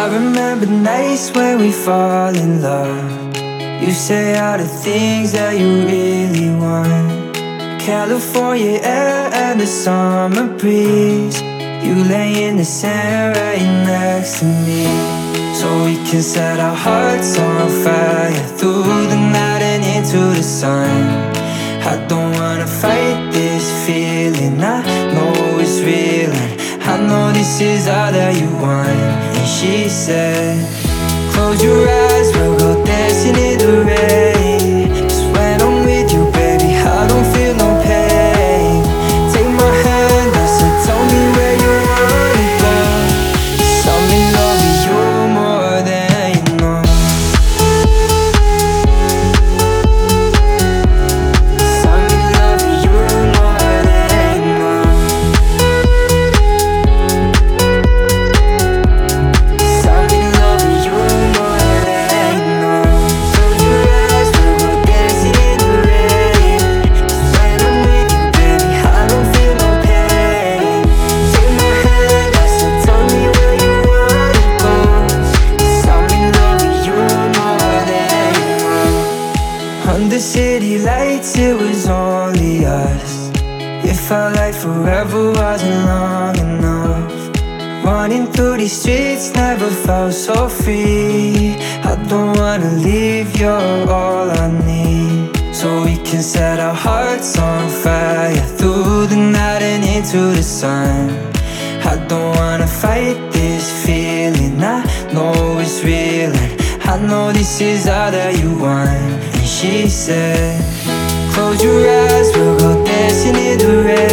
remember nights when we fall in love. You say all the things that you really want. California air and the summer breeze. You lay in the sand right next to me, so we can set our hearts on fire through the night and into the sun. I don't wanna fight this feeling, I know it's real, and I know this is all that you want. And she said, close your eyes, we'll go dancing in the rain. 'Cause when I'm with you, baby, I don't feel no pain. Take my hand, I said, tell me where you wanna go. 'Cause I'm in love with you more than you know. 'Cause I'm in love with you more than you know. 'Cause I'm in love with you more than you know. Close your eyes, we'll go dancing in the rain. 'Cause when I'm with you, baby, I don't feel no pain. Take my hand, I said, tell me where you wanna go. 'Cause I'm in love with you more than you know. Under city lights, it was only us. It felt like forever wasn't long enough. Running through these streets never felt so free. I don't wanna leave, you're all I need, so we can set our hearts on fire through the night and into the sun. I don't wanna fight this feeling, I know it's real, and I know this is all that you want. And she said, close your eyes, we'll go dancing in the rain.